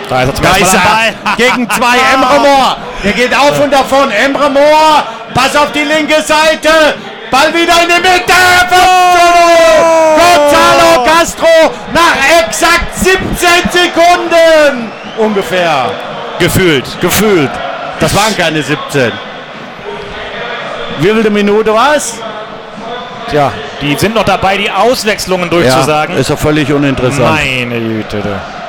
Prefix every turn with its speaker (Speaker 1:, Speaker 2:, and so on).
Speaker 1: Da ist er. Gegen 2 Emre Mor. Der geht auf und davon. Emre Mor. Pass auf die linke Seite. Ball wieder in die Mitte. Gonzalo Castro nach exakt 17 Sekunden. Ungefähr.
Speaker 2: Gefühlt.
Speaker 1: Das waren keine 17. Wie viele Minute war's?
Speaker 2: Tja, die sind noch dabei, die Auswechslungen durchzusagen.
Speaker 1: Ja, ist doch völlig uninteressant.
Speaker 2: Meine Güte.